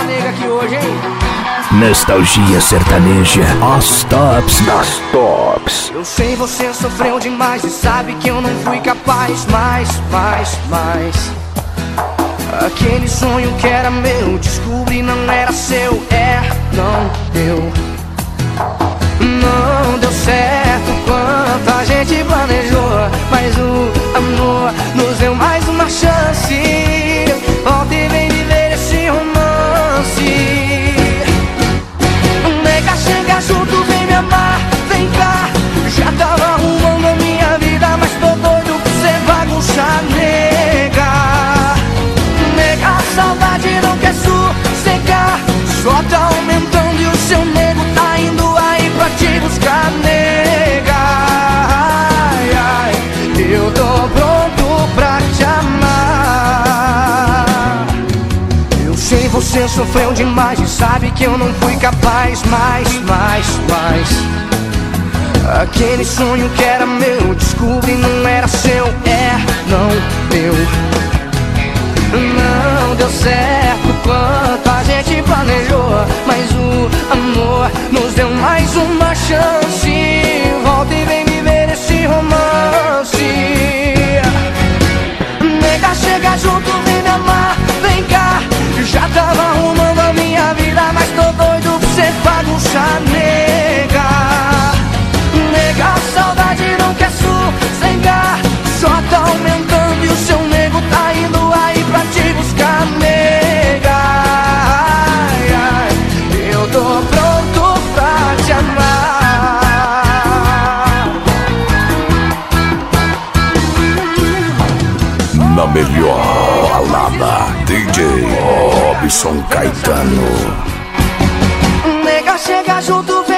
pra nega aqui hoje, hein? Nostalgia sertaneja, as tops das tops. Eu sei você sofreu demais e sabe que eu não fui capaz. Mais. Aquele sonho que era meu, descobri não era seu. Não deu. Não deu certo quanto a gente planejou, mas o amor nos deu mais uma chance. Volta e vem viver esse romance. Nega, chega junto, vem me amar, vem cá. Já tava arrumando a minha vida, mas tô doido pra você bagunçar, nega. Nega, a saudade não quer sossegar, só tá aumentando e o seu nego tá indo aí pra te buscar, nega. Ai, eu tô pronto pra te amar. Eu sei você sofreu demais e sabe que eu não fui capaz. Mais. Aquele sonho que era meu, descobri não era seu. Não deu. Não deu certo quanto a gente planejou, mas o amor nos deu mais uma chance. Volta e vem viver esse romance. Nega, chega junto, vem me amar, vem cá. Já tava arrumando a minha vida, mas tô doido pra você bagunçar, nega. Nega, a saudade não quer sossegar, só tá aumentando e o seu nego tá indo aí pra te buscar, nega. Ai, eu tô pronto pra te amar. Na melhor balada, DJ Robson Caetano. Nega, chega junto,